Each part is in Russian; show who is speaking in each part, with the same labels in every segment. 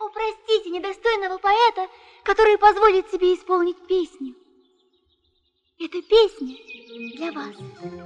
Speaker 1: О, простите недостойного поэта, который позволит себе исполнить песню. Эта песня для вас.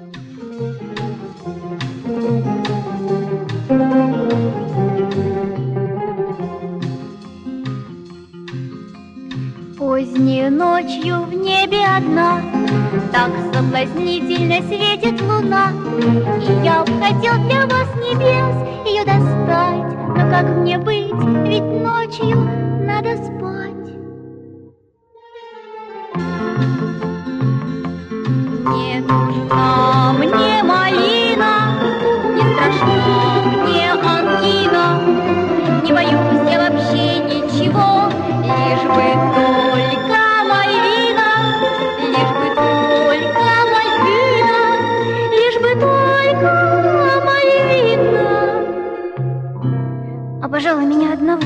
Speaker 1: Поздней ночью в небе одна так соблазнительно светит луна, и я б хотел для вас небес ее достать, но как мне быть, ведь ночью надо спать. Не нужна мне малина, не страшна мне ангина, не боюсь я вообще ничего, лишь бы только мальвина, лишь бы только мальвина, лишь бы только мальвина. А пожалуй, меня одного.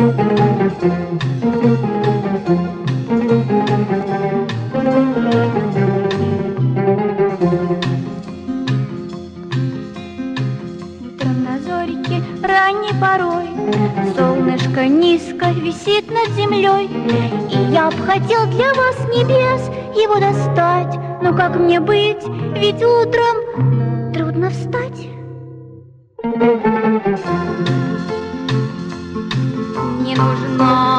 Speaker 1: Утром на зорьке ранней порой солнышко низко висит над землей, и я б хотел для вас небес его достать, но как мне быть, ведь утром трудно встать. Не нужна